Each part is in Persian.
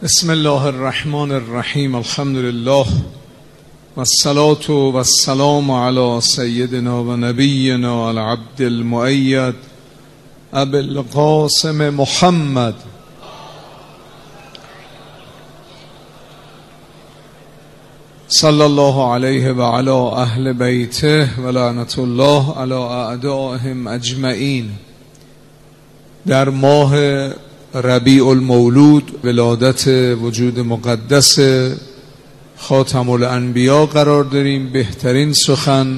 بسم الله الرحمن الرحیم. الحمد لله و الصلاة و السلام علی سیدنا و نبینا العبد المؤید ابی القاسم محمد صلی الله علیه و علی اهل بیته و لعنت الله علی اعدائهم اجمعین. در ماه ربیع المولود، ولادت وجود مقدس خاتم الانبیا قرار داریم. بهترین سخن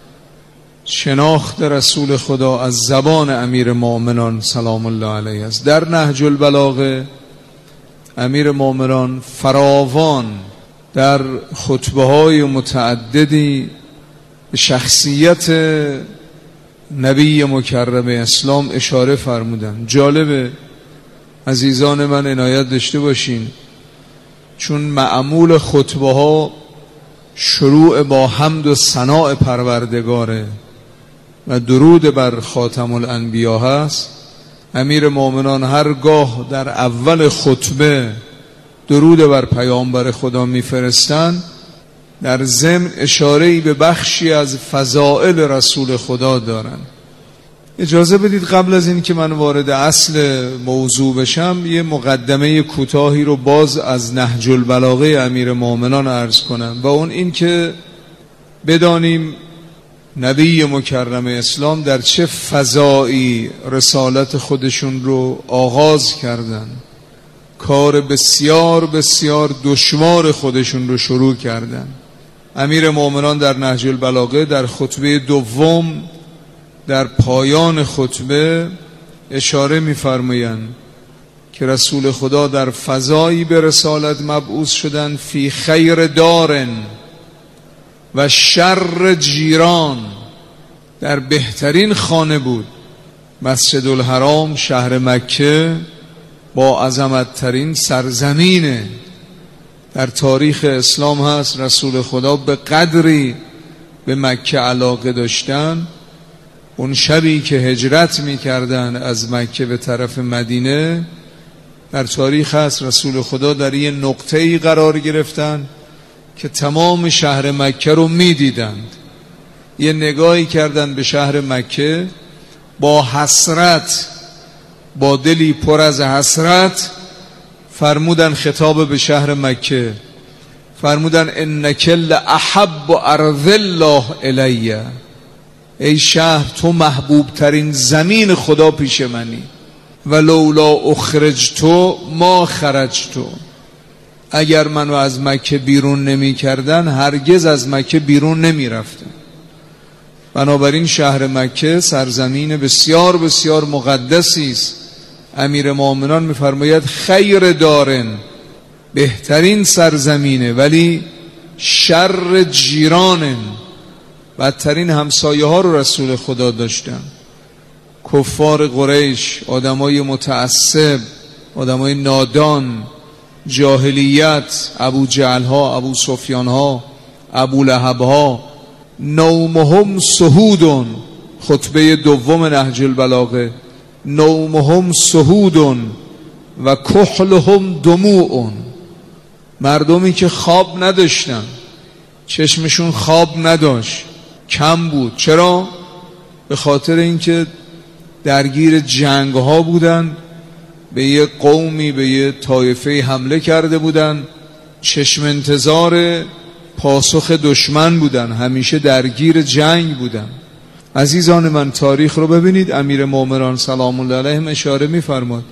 شناخت رسول خدا از زبان امیر مؤمنان سلام الله علیه است. در نهج البلاغه امیر مؤمنان فراوان در خطبه های متعددی به شخصیت نبی مکرم اسلام اشاره فرمودن. جالبه عزیزان من عنایت داشته باشین، چون معمول خطبه ها شروع با حمد و ثناء پروردگاره و درود بر خاتم الانبیا هست. امیر مؤمنان هرگاه در اول خطبه درود بر پیامبر خدا میفرستن، در ضمن اشاره‌ای به بخشی از فضائل رسول خدا دارن. اجازه بدید قبل از این که من وارد اصل موضوع بشم یه مقدمه کوتاهی رو باز از نهج البلاغه امیر مؤمنان عرض کنم، و اون این که بدانیم نبی مکرم اسلام در چه فضایی رسالت خودشون رو آغاز کردن، کار بسیار بسیار دشوار خودشون رو شروع کردن. امیر مؤمنان در نهج البلاغه در خطبه دوم در پایان خطبه اشاره می‌فرمایند که رسول خدا در فضایی به رسالت مبعوث شدن فی خیر دارن و شر جیران، در بهترین خانه بود. مسجد الحرام شهر مکه با عظمت‌ترین سرزمین در تاریخ اسلام هست. رسول خدا به قدری به مکه علاقه داشتن، اون شبی که هجرت می‌کردن از مکه به طرف مدینه در تاریخ هست رسول خدا در یه نقطه‌ای قرار گرفتن که تمام شهر مکه رو می‌دیدند. یه نگاهی کردن به شهر مکه با حسرت، با دلی پر از حسرت فرمودن، خطاب به شهر مکه فرمودن انک لأحب ارض الله الی، ای شهر تو محبوب ترین زمین خدا پیش منی. و لولا اخرجتو ما خرجتو، اگر منو از مکه بیرون نمی کردن هرگز از مکه بیرون نمی رفتن. بنابراین شهر مکه سرزمین بسیار بسیار مقدسی است. امیر مؤمنان می‌فرماید خیر دارن، بهترین سرزمینه، ولی شر جیرانن، بدترین همسایه ها رو رسول خدا داشتن. کفار قریش، آدمای متعصب، آدمای نادان، جاهلیت، ابو جهل ها، ابو سفیان ها، ابو لهب ها. نومهم سهودون، خطبه دوم نهج البلاغه، نومهم سهودون و کحلهم دموعون، مردمی که خواب نداشتن، چشمشون خواب نداشت، کم بود. چرا؟ به خاطر اینکه درگیر جنگ ها بودن، به یه قومی، به یه طایفه حمله کرده بودن، چشم انتظار پاسخ دشمن بودن، همیشه درگیر جنگ بودن. عزیزان من تاریخ رو ببینید. امیر مؤمنان سلام الله علیهم اشاره می‌فرماد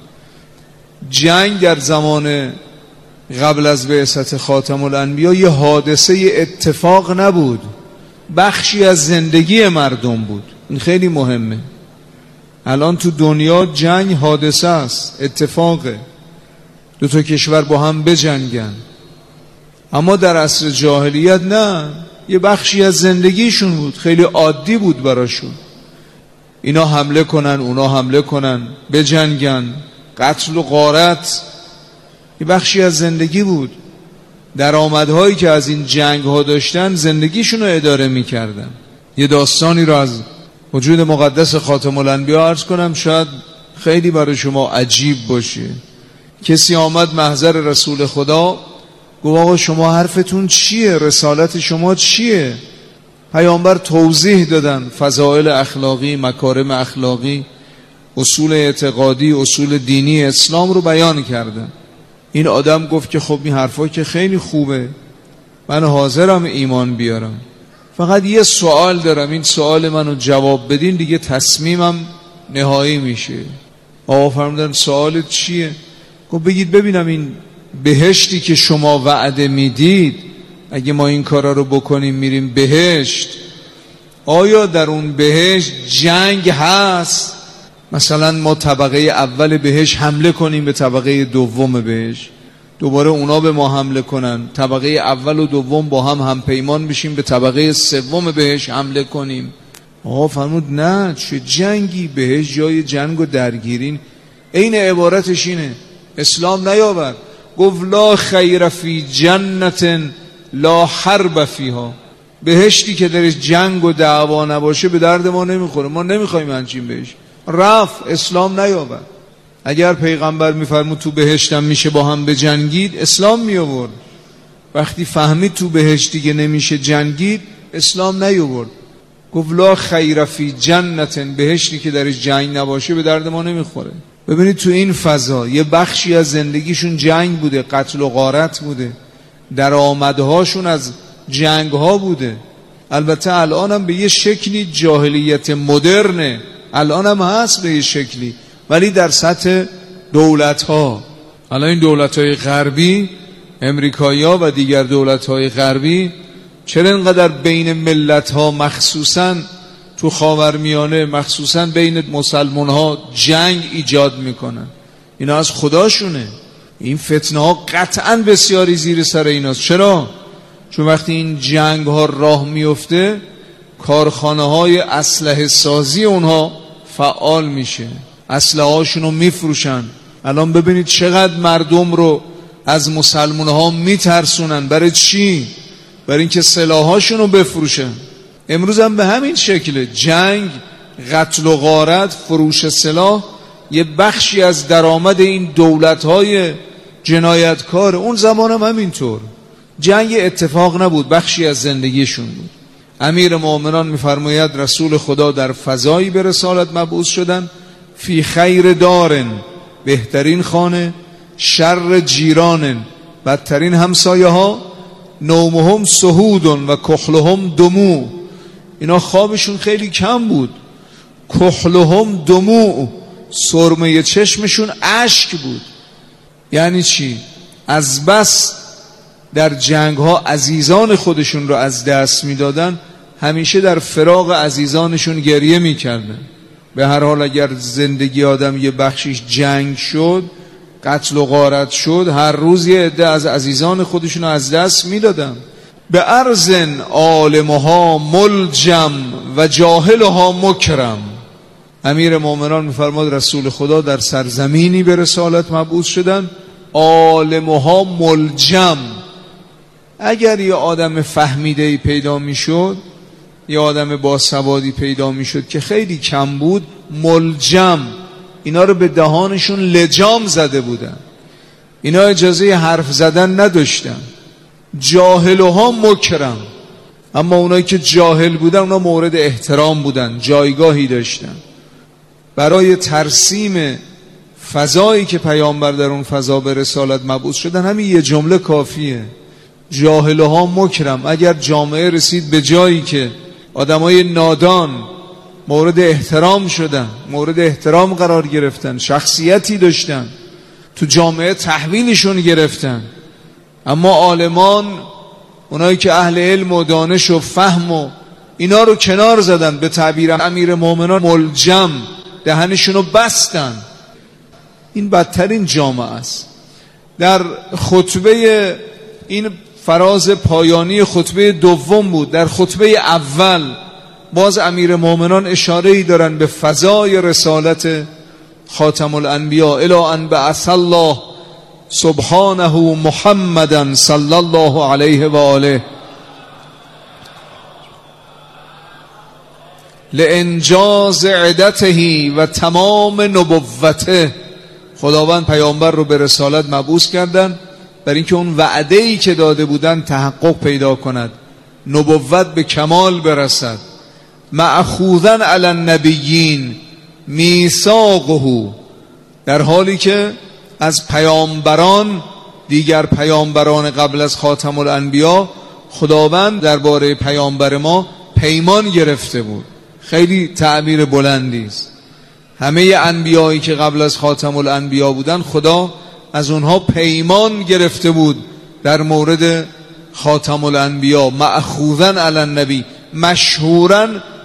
جنگ در زمان قبل از بعثت خاتم الانبیا یه حادثه اتفاق نبود، بخشی از زندگی مردم بود. این خیلی مهمه. الان تو دنیا جنگ حادثه است، اتفاقه، دو تا کشور با هم بجنگن. اما در عصر جاهلیت نه، یه بخشی از زندگیشون بود، خیلی عادی بود براشون. اینا حمله کنن، اونا حمله کنن، بجنگن، قتل و غارت یه بخشی از زندگی بود. درآمدهایی که از این جنگ ها داشتن زندگیشون رو اداره میکردن. یه داستانی رو از وجود مقدس خاتم الانبیا عرض کنم، شاید خیلی برای شما عجیب باشه کسی آمد محضر رسول خدا گفت آقا شما حرفتون چیه؟ رسالت شما چیه؟ پیامبر توضیح دادن فضائل اخلاقی، مکارم اخلاقی، اصول اعتقادی، اصول دینی اسلام رو بیان کردن. این آدم گفت که خب این حرفا که خیلی خوبه، من حاضرم ایمان بیارم، فقط یه سوال دارم، این سوال منو جواب بدین دیگه تصمیمم نهایی میشه. آقا فرمودن سوالت چیه؟ گفت بگید ببینم این بهشتی که شما وعده میدید اگه ما این کارا رو بکنیم میریم بهشت، آیا در اون بهشت جنگ هست؟ مثلا ما طبقه اول بهشت حمله کنیم به طبقه دوم بهشت، دوباره اونا به ما حمله کنن، طبقه اول و دوم با هم پیمان بشیم به طبقه سوم بهشت حمله کنیم. آقا فرمود نه، چه جنگی؟ بهشت جای جنگ و درگیرین. این عبارتش اینه، اسلام نیاورد. گفت لا خیر فی جنت لا حرب فیها، بهشتی که درش جنگ و دعوا نباشه به درد ما نمیخوره، ما نمیخوایم همچین بهشت. رفت، اسلام نیاورد. اگر پیغمبر میفرمود تو بهشتم میشه با هم بجنگید، اسلام میآورد. وقتی فهمید تو بهشت دیگه نمیشه جنگید، اسلام نیاورد. گفت لا خیر فی جنت، بهشتی که درش جنگ نباشه به درد ما نمیخوره. ببینید تو این فضا یه بخشی از زندگیشون جنگ بوده، قتل و غارت بوده، درآمدهاشون از جنگ ها بوده. البته الان هم به یه شکلی جاهلیت مدرنه، الان هم هست به یه شکلی، ولی در سطح دولت ها. الان این دولت های غربی، امریکایی ها و دیگر دولت های غربی چرا اینقدر بین ملت ها مخصوصا تو خاورمیانه، مخصوصا بین مسلمان ها جنگ ایجاد میکنن؟ اینا از خداشونه. این فتنه ها قطعا بسیاری زیر سر ایناست. چرا؟ چون وقتی این جنگ ها راه میفته کارخانه های اسلحه سازی اونها فعال میشه، اسلحه هاشون رو میفروشن. الان ببینید چقدر مردم رو از مسلمان ها میترسونن. برای چی؟ برای اینکه سلاحاشون رو بفروشن. امروز هم به همین شکل جنگ، قتل و غارت، فروش سلاح یه بخشی از درآمد این دولت‌های جنایتکار. اون زمان هم همینطور، جنگ اتفاق نبود، بخشی از زندگیشون بود. امیر مومنان میفرماید رسول خدا در فضایی به رسالت مبعوث شدن، فی خیر دارن، بهترین خانه، شر جیران، بدترین همسایه ها، نومهم سهود و کحلهم دموع. اینا خوابشون خیلی کم بود. کحلهم دموع، سرمه چشمشون اشک بود. یعنی چی؟ از بس در جنگ ها عزیزان خودشون رو از دست میدادن، همیشه در فراق عزیزانشون گریه میکردن. به هر حال اگر زندگی آدم یه بخشیش جنگ شد، قتل و غارت شد، هر روز یه عده از عزیزان خودشون رو از دست میدادن. به ارزن عالمها ملجم و جاهلها مکرم. امیر مومنان میفرماد رسول خدا در سرزمینی به رسالت مبعوث شدن، عالمها ملجم. اگر یه آدم فهمیده‌ای پیدا میشد، یه آدم باسوادی پیدا میشد که خیلی کم بود، ملجم، اینا رو به دهانشون لجام زده بودن، اینا اجازه حرف زدن نداشتن. جاهلها مکرم، اما اونایی که جاهل بودن اونا مورد احترام بودن، جایگاهی داشتن. برای ترسیم فضایی که پیامبر در اون فضا به رسالت مبعوث شدن همین یه جمله کافیه، جاهلها مکرم. اگر جامعه رسید به جایی که آدمای نادان مورد احترام شدن، مورد احترام قرار گرفتن، شخصیتی داشتن، تو جامعه تحویلشون گرفتن، اما عالمان، اونایی که اهل علم و دانش و فهم و اینا رو کنار زدن، به تعبیر امیر مومنان ملجم، دهنشونو بستن. این بدترین جامعه است. در خطبه این فراز پایانی خطبه دوم بود، در خطبه اول باز امیر مومنان اشاره‌ای دارن به فضای رسالت خاتم الانبیا، الی ان بعث الله سبحانه محمدا صلی الله علیه و آله لانجاز عدته و تمام نبوته. خداوند پیامبر رو به رسالت مبعوث کردن برای اینکه اون وعده‌ای که داده بودن تحقق پیدا کند، نبوت به کمال برسد. مأخوذا علی النبیین میثاقه، در حالی که از پیامبران، دیگر پیامبران قبل از خاتم الانبیا، خداوند درباره پیامبر ما پیمان گرفته بود. خیلی تعبیر بلندی است. همه انبیایی که قبل از خاتم الانبیا بودن خدا از اونها پیمان گرفته بود در مورد خاتم الانبیا. مأخوذا علی النبی مشهورا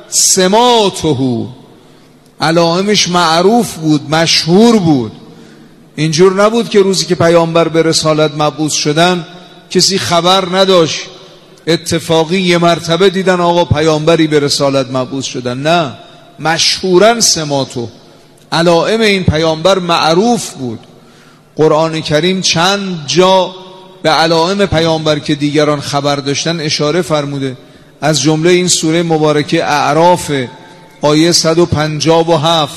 سماته، علائمش معروف بود، مشهور بود. اینجور نبود که روزی که پیامبر به رسالت مبعوث شدن کسی خبر نداشت، اتفاقی یه مرتبه دیدن آقا پیامبری به رسالت مبعوث شدن. نه، مشهورا سماته، علائم این پیامبر معروف بود. قرآن کریم چند جا به علائم پیامبر که دیگران خبر داشتن اشاره فرموده. از جمله این سوره مبارکه اعراف آیه 157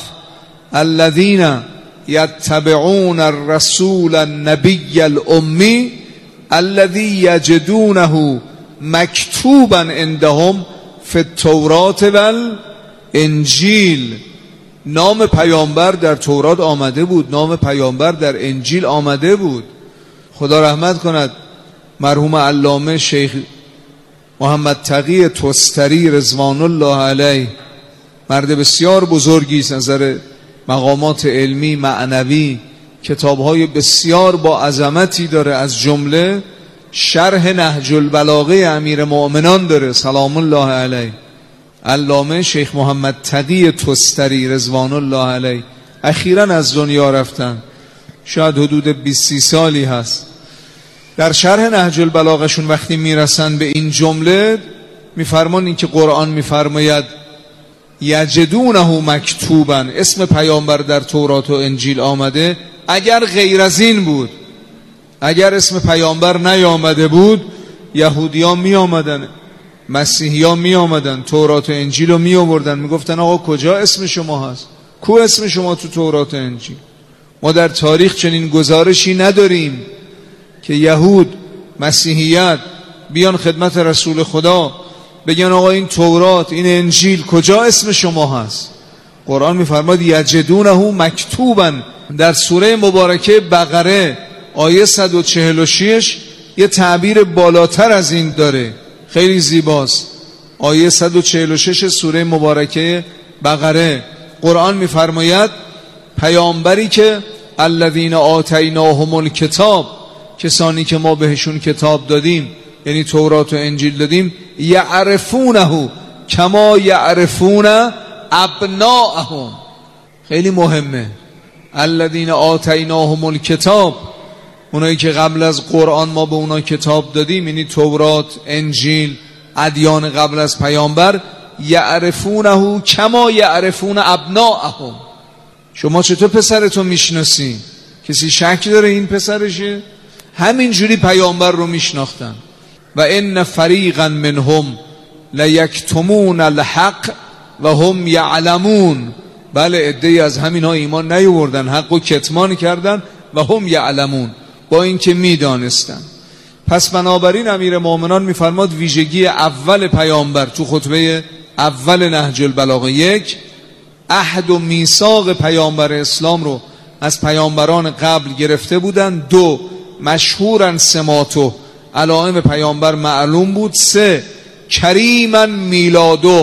الذین یتبعون الرسول النبی الامی الذی یجدونه مکتوبا عندهم فی التوراة والانجیل. نام پیامبر در تورات آمده بود، نام پیامبر در انجیل آمده بود. خدا رحمت کند مرحوم علامه شیخ محمد تقی تستری رضوان الله علیه، مرد بسیار بزرگی است نظر مقامات علمی معنوی، کتاب‌های بسیار با عظمتی داره. از جمله شرح نهج البلاغه امیر مؤمنان داره سلام الله علیه. علامه شیخ محمد تقی تستری رضوان الله علیه اخیراً از دنیا رفتن، شاید حدود 20 سالی هست. در شرح نهج البلاغهشون وقتی میرسن به این جمله میفرمان این که قرآن میفرماید یجدونه مکتوبا، اسم پیامبر در تورات و انجیل آمده. اگر غیر از این بود، اگر اسم پیامبر نیامده بود، یهودیان می آمدن، مسیحیان می آمدن، تورات و انجیل رو می آوردن، می گفتن آقا کجا اسم شما هست؟ کو اسم شما تو تورات و انجیل؟ ما در تاریخ چنین گزارشی نداریم که یهود مسیحیت بیان خدمت رسول خدا بگن آقا این تورات این انجیل کجا اسم شما هست؟ قرآن میفرماد یجدونه مکتوبا. در سوره مبارکه بقره آیه 146 یه تعبیر بالاتر از این داره، خیلی زیباست. آیه 146 سوره مبارکه بقره قرآن میفرماید پیامبری که الذین آتیناهم الکتاب، کسانی که ما بهشون کتاب دادیم یعنی تورات و انجیل دادیم، یعرفونه کما یعرفون ابناءهم. خیلی مهمه. الذین آتیناهم الکتاب، اونایی که قبل از قرآن ما به اونا کتاب دادیم یعنی تورات، انجیل، ادیان قبل از پیامبر، یعرفونه کما یعرفون ابناءهم. شما چطور پسرتو میشناسی؟ کسی شک داره این پسرشه؟ همینجوری پیامبر رو میشناختن. و ان فریقا منهم لیکتمون الحق و هم یعلمون. بله، عده‌ای از همینا ایمان نیاوردن، حق و کتمان کردن و هم یعلمون، با اینکه میدانستن. پس بنابراین امیر مومنان میفرماد ویژگی اول پیامبر تو خطبه اول نهج البلاغه، یک، عهد و میثاق پیامبر اسلام رو از پیامبران قبل گرفته بودن. دو، مشهورن سماتو، علائم پیامبر معلوم بود. سه، کریما میلاده،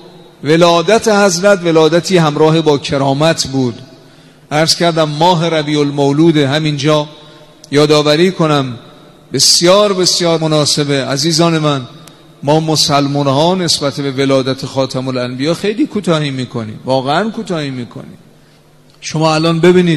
ولادت حضرت ولادتی همراه با کرامت بود. عرض کردم ماه ربیع المولود، همینجا یادآوری کنم بسیار بسیار مناسبه. عزیزان من، ما مسلمان ها نسبت به ولادت خاتم الانبیا خیلی کوتاهی میکنیم، واقعا کوتاهی میکنیم. شما الان ببینید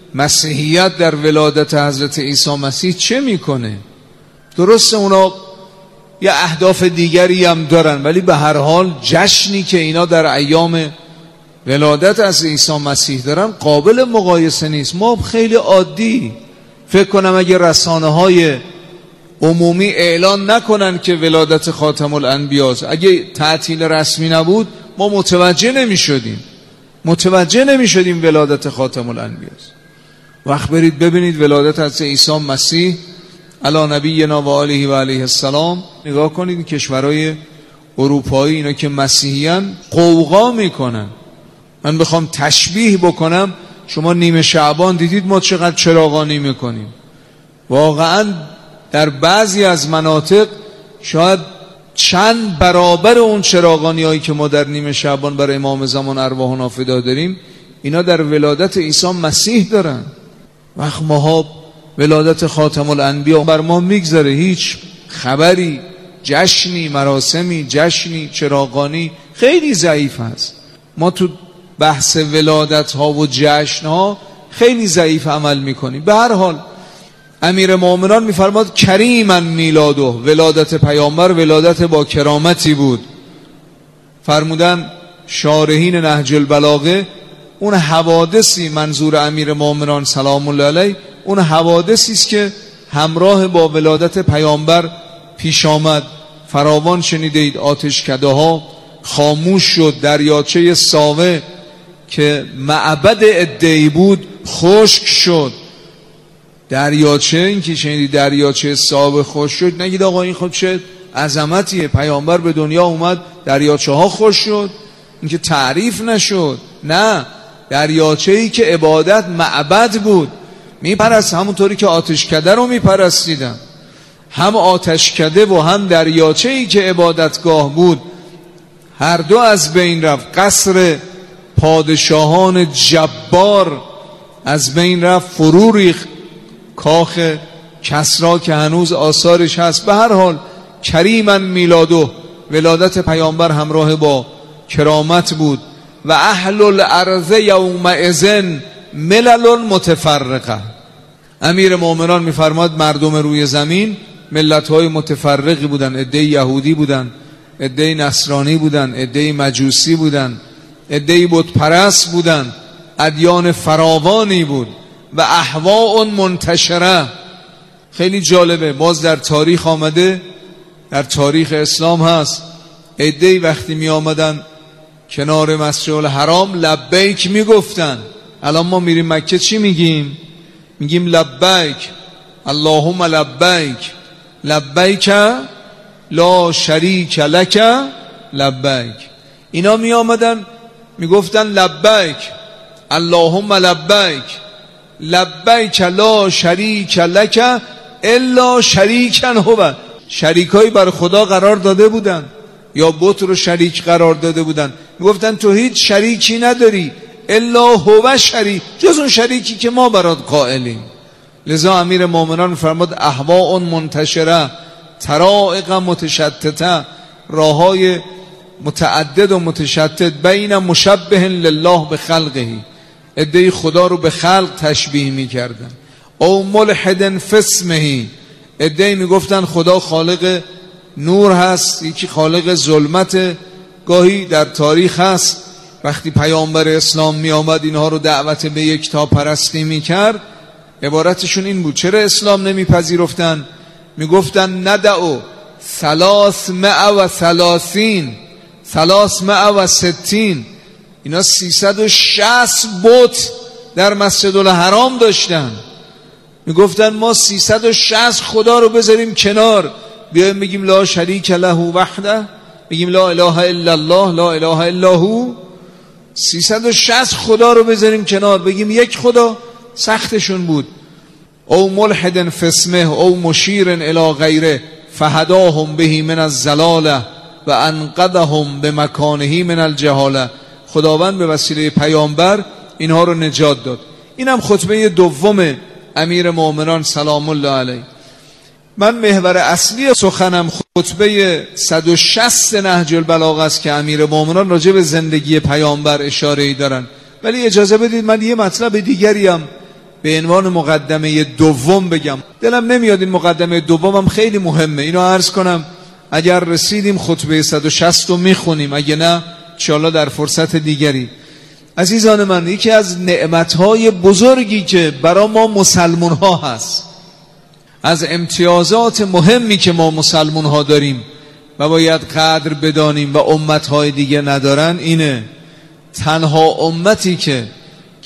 مسیحیت در ولادت حضرت عیسی مسیح چه میکنه. درسته اونا یه اهداف دیگری هم دارن، ولی به هر حال جشنی که اینا در ایام ولادت از عیسی مسیح دارن قابل مقایسه نیست. ما خیلی عادی، فکر کنم اگه رسانه های عمومی اعلان نکنن که ولادت خاتم الانبیاست، اگه تعطیل رسمی نبود ما متوجه نمی شدیم ولادت خاتم الانبیاست. وقت برید ببینید ولادت حضرت عیسی مسیح علی نبینا و آله و علیه السلام. نگاه کنید کشورهای اروپایی اینا که مسیحیان قوقا میکنن. من بخوام تشبیه بکنم، شما نیمه شعبان دیدید ما چقدر چراغانی میکنیم. واقعا در بعضی از مناطق شاید چند برابر اون چراغانی هایی که ما در نیمه شعبان برای امام زمان ارواحنا فدا داریم، اینا در ولادت عیسی مسیح دارن. وقت ماها ولادت خاتم الانبیا بر ما میگذره، هیچ خبری، جشنی، مراسمی، جشنی، چراغانی خیلی ضعیف هست. ما تو بحث ولادت ها و جشن ها خیلی ضعیف عمل میکنیم. به هر حال امیر مومنان میفرماد کریما میلاده، ولادت پیامبر ولادت با کرامتی بود. فرمودن شارحین نهج البلاغه اون حوادثی، منظور امیر مومنان سلام الله علیه، اون حوادثی است که همراه با ولادت پیامبر پیش آمد. فراوان شنیدید، آتشکده ها خاموش شد، دریاچه ساوه که معبد عده‌ای بود خشک شد. دریاچه، این که شنیدید دریاچه ساوه خشک شد، نگید آقا این خب چه عظمتیه، پیامبر به دنیا اومد دریاچه ها خشک شد، این که تعریف نشد. نه، دریاچه‌ای که عبادت معبد بود، میپرست، همونطوری که آتشکده رو میپرستیدن. هم آتشکده و هم دریاچه‌ای که عبادتگاه بود هر دو از بین رفت. قصر پادشاهان جبار از بین رفت، فرو ریخت. کاخ کسری که هنوز آثارش هست. به هر حال کریما میلاده، ولادت پیامبر همراه با کرامت بود. و اهل الارض یومئذ ملل متفرقه. امیر مومنان میفرماد مردم روی زمین ملت‌های متفرقی بودن، عده یهودی بودن، عده نصرانی بودن، عده مجوسی بودن، عده بت پرست بودن، ادیان فراوانی بود. و اهواء منتشره. خیلی جالبه، باز در تاریخ آمده، در تاریخ اسلام هست، عده‌ای وقتی می آمدن کنار مسجد الحرام لبیک می گفتن. الان ما میریم مکه چی میگیم؟ میگیم لبیک اللهم لبیک لبیک لا شریک لک لبیک. اینا می آمدن می گفتن لبیک اللهم لبیک لبیک لا شریک لک الا شریکا هو. شریکایی بر خدا قرار داده بودن یا بت رو شریک قرار داده بودن، میگفتن تو هیچ شریکی نداری الا هو شریک، جز اون شریکی که ما برات قائلیم. لذا امیر مومنان فرمود اهواء منتشره، طرائق متشتته، راههای متعدد و متشتت، بین مشبه لله به خلقه، عده‌ای خدا رو به خلق تشبیه می‌کردن. او ملحد فی اسمه، عده‌ای میگفتن خدا خالق نور هست، یکی خالق ظلمت. گاهی در تاریخ هست وقتی پیامبر اسلام می آمد اینها رو دعوت به یکتا پرستی می کرد، عبارتشون این بود: چرا اسلام نمی پذیرفتن؟ می گفتن ندعو 330 360. اینا 360 بت در مسجد الحرام داشتن. می گفتن ما 360 خدا رو بذاریم کنار، بیایم بگیم لا شریک له وحده، بگیم لا اله الا الله لا اله الا هو. 360 خدا رو بذاریم کنار بگیم یک خدا، سختشون بود. او ملحد فی اسمه او مشیر الی غیره فهداهم به من الضلاله و انقذهم بمکانه من الجهاله. خداوند به وسیله پیامبر اینها رو نجات داد. اینم خطبه دوم امیر مومنان سلام الله علیه. من محور اصلی سخنم خطبه 160 نهج البلاغه است که امیر مومنان راجع به زندگی پیامبر اشاره‌ای دارن. ولی اجازه بدید من یه مطلب دیگری هم به عنوان مقدمه دوم بگم. دلم نمیاد این مقدمه دومم خیلی مهمه، اینو عرض کنم. اگر رسیدیم خطبه 160 رو میخونیم، اگه نه ان شاءالله در فرصت دیگری. عزیزان من، یکی از نعمتهای بزرگی که برای ما مسلمان ها هست، از امتیازات مهمی که ما مسلمان ها داریم و باید قدر بدانیم و امتهای دیگه ندارن، اینه تنها امتی که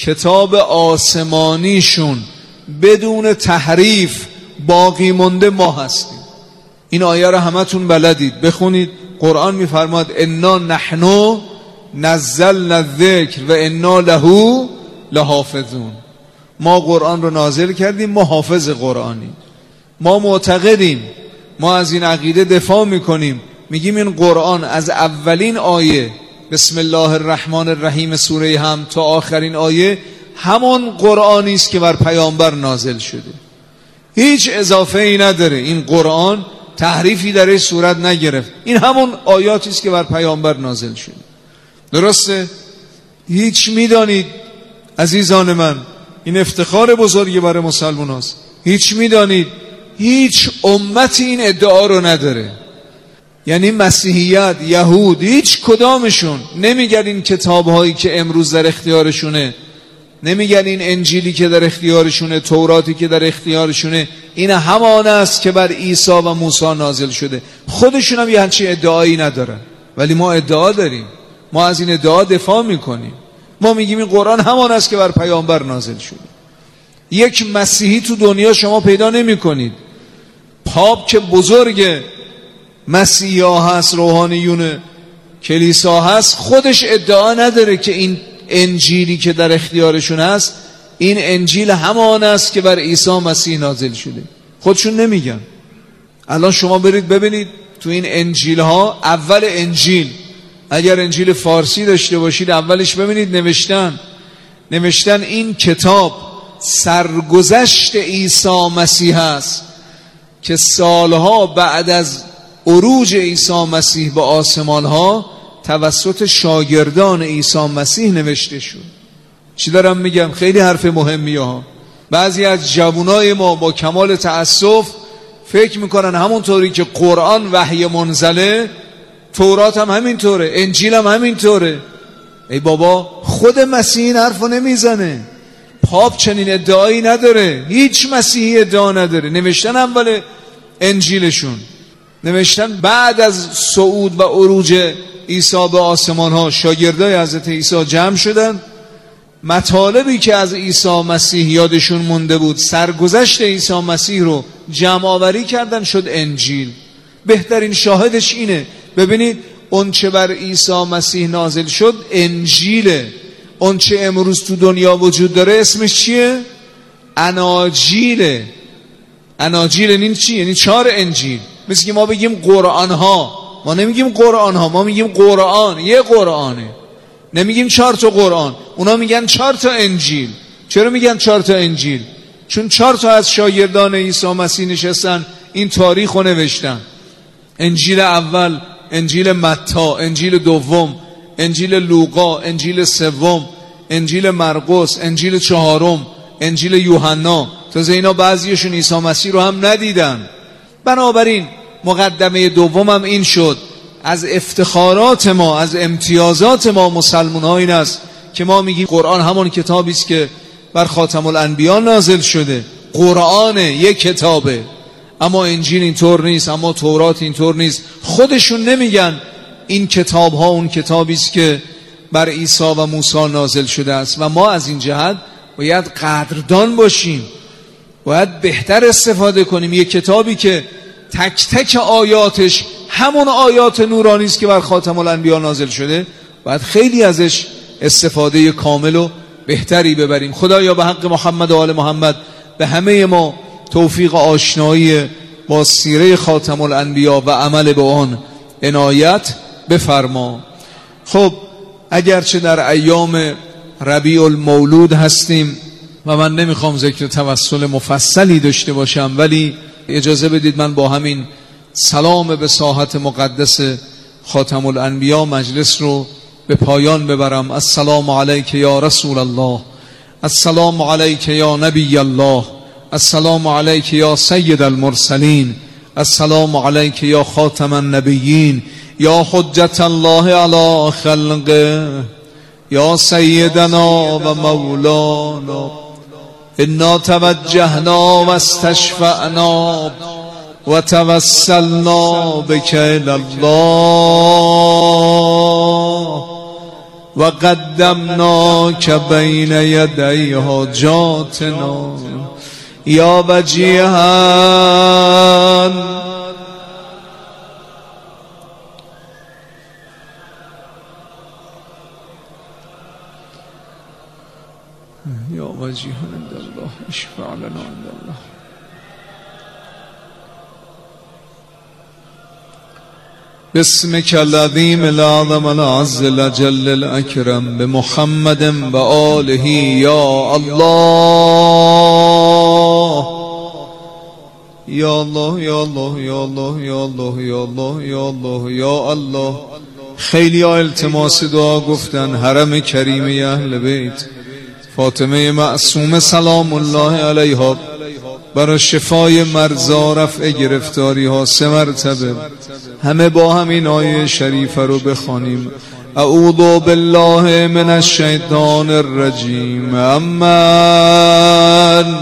کتاب آسمانیشون بدون تحریف باقی مونده ما هستیم. این آیه رو همتون بلدید، بخونید. قرآن میفرماد انا نحن نزلنا الذکر و انا له لحافظون. ما قرآن رو نازل کردیم، ما حافظ قرآنی. ما معتقدیم، ما از این عقیده دفاع میکنیم، میگیم این قرآن از اولین آیه بسم الله الرحمن الرحیم سوره حمد تا آخرین آیه همون قرآنی است که بر پیامبر نازل شده، هیچ اضافه ای نداره. این قرآن تحریفی درش صورت نگرفت، این همون آیاتی است که بر پیامبر نازل شده. درسته؟ هیچ میدانید عزیزان من، این افتخار بزرگی برای مسلمان هست، هیچ میدانید هیچ امتی این ادعا رو نداره. یعنی مسیحیت، یهود، هیچ کدامشون نمیگن این کتابهایی که امروز در اختیارشونه، نمیگن این انجیلی که در اختیارشونه، توراتی که در اختیارشونه این همان است که بر عیسی و موسی نازل شده. خودشون هم یه همچین ادعایی ندارن، ولی ما ادعا داریم، ما از این ادعا دفاع میکنیم. ما میگیم این قرآن همان است که بر پیامبر نازل شده. یک مسیحی تو دنیا شما پیدا نمی کنید، پاپ که بزرگ مسیحی ها هست، روحانیون کلیسا هست، خودش ادعا نداره که این انجیلی که در اختیارشون هست این انجیل همان است که بر عیسی مسیح نازل شده. خودشون نمیگن. الان شما برید ببینید تو این انجیل ها، اول انجیل اگر انجیل فارسی داشته باشید اولش ببینید نوشتن این کتاب سرگذشت عیسی مسیح است که سالها بعد از عروج عیسی مسیح به آسمان ها توسط شاگردان عیسی مسیح نوشته شد. چی دارم میگم؟ خیلی حرف مهمیه ها. بعضی از جوانای ما با کمال تأسف فکر میکنن همونطوری که قرآن وحی منزله، تورات هم همینطوره، انجیل هم همینطوره. ای بابا، خود مسیح این حرفو نمیزنه، پاپ چنین ادعایی نداره، هیچ مسیحی ادعا نداره. نوشتن اول انجیلشون، نوشتن بعد از صعود و عروج عیسی به آسمان ها شاگردای حضرت عیسی جمع شدن، مطالبی که از عیسی مسیح یادشون مونده بود، سرگذشت عیسی مسیح رو جمع آوری کردن، شد انجیل. بهترین شاهدش اینه، ببینید اون چه بر عیسی مسیح نازل شد انجیله. اون چه امروز تو دنیا وجود داره اسمش چیه؟ اناجیله. اناجیل یعنی چی؟ یعنی 4 انجیل. مثل که ما بگیم قرآن ها، ما نمیگیم قرآن ها، ما میگیم قرآن، یه قرآنه، نمیگیم 4 تا قرآن. اونا میگن 4 تا انجیل. چرا میگن 4 تا انجیل؟ چون 4 تا از شاگردان عیسی مسیح نشستن این تاریخ رو نوشتن. انجیل اول، انجیل متی، انجیل دوم، انجیل لوقا، انجیل سوم، انجیل مرقس، انجیل چهارم، انجیل یوحنا. تازه اینا بعضیشون عیسی مسیح رو هم ندیدن. بنابراین مقدمه دومم این شد، از افتخارات ما، از امتیازات ما مسلمان ها این است که ما میگیم قرآن همون کتابی است که بر خاتم الانبیا نازل شده. قرآن یک کتابه، اما انجیل اینطور نیست، اما تورات اینطور نیست. خودشون نمیگن این کتاب ها اون کتابی است که بر عیسی و موسی نازل شده است. و ما از این جهت باید قدردان باشیم، باید بهتر استفاده کنیم. یک کتابی که تک تک آیاتش همون آیات نورانی است که بر خاتم الانبیا نازل شده، باید خیلی ازش استفاده کامل و بهتری ببریم. خدایا به حق محمد و آل محمد به همه ما توفیق آشنایی با سیره خاتم الانبیا و عمل به آن عنایت بفرما. خب اگرچه در ایام ربیع المولود هستیم و من نمیخوام ذکر توسل مفصلی داشته باشم، ولی اجازه بدید من با همین سلام به ساحت مقدس خاتم الانبیا مجلس رو به پایان ببرم. السلام علیک یا رسول الله، السلام علیک یا نبی الله، السلام علیک یا سید المرسلین، السلام علیک یا خاتم النبیین، یا حجت الله علی خلقه، یا سیدنا و مولانا. انا توجهنا و استشفعنا و توسلنا بک الی الله و قدمناک بین یدی حاجاتنا یا وجیها یا وجیها عند الله اشفع لنا عند الله. باسمك العظيم الأعظم الأعز الأجل الأكرم بمحمد وآله يا الله يا الله يا الله يا الله يا الله يا الله يا الله يا الله. خیلی ها التماس دعا گفتن حرم کریم اهل بیت فاطمه معصومه سلام الله علیها برای شفای مرضا رفع گرفتاری ها 3 مرتبه همه با همین آیه شریفه رو بخوانیم. اعوذ بالله من الشیطان الرجیم. امن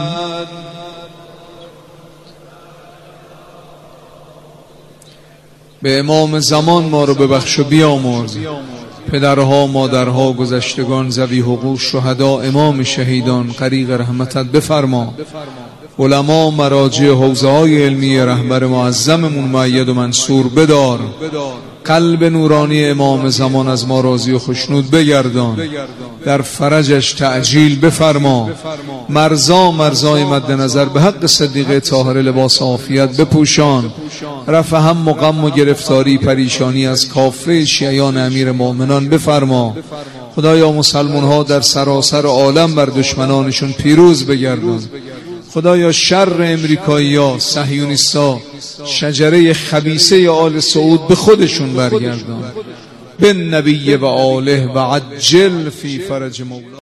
به امام زمان ما رو ببخش و بیامرز. پدرها مادرها گذشتگان ذوی حقوق شهدا امام شهیدان غریق رحمتت بفرما. علما مراجع حوزه های علمی رهبر معظممون مؤید و منصور بدار. قلب نورانی امام زمان از ما راضی و خشنود بگردان. در فرجش تعجیل بفرما. مرزای مد نظر به حق صدیقه طاهره لباس عافیت بپوشان. رفع هم و غم و گرفتاری پریشانی از کافه شیعیان امیر مؤمنان بفرما. خدایا مسلمان ها در سراسر عالم بر دشمنانشون پیروز بگردان. خدایا شر امریکایی ها صهیونیستا شجره خبیثه آل سعود به خودشون برگردان. بن نبی و آله و عجل فی فرج مولا.